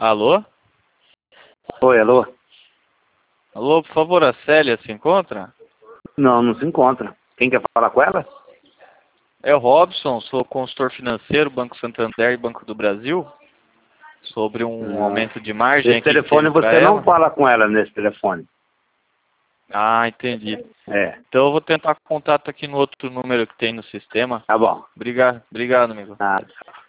Alô? Oi, alô? Alô, por favor, a Célia se encontra? Não, não se encontra. Quem quer falar com ela? É o Robson, sou consultor financeiro, Banco Santander e Banco do Brasil. Sobre um aumento de margem Nesse aqui que telefone teve para você não ela. fala com ela nesse telefone. Ah, entendi. É, Então eu vou tentar contato aqui no outro número que tem no sistema. tá bom. Obrigado, amigo. Nada.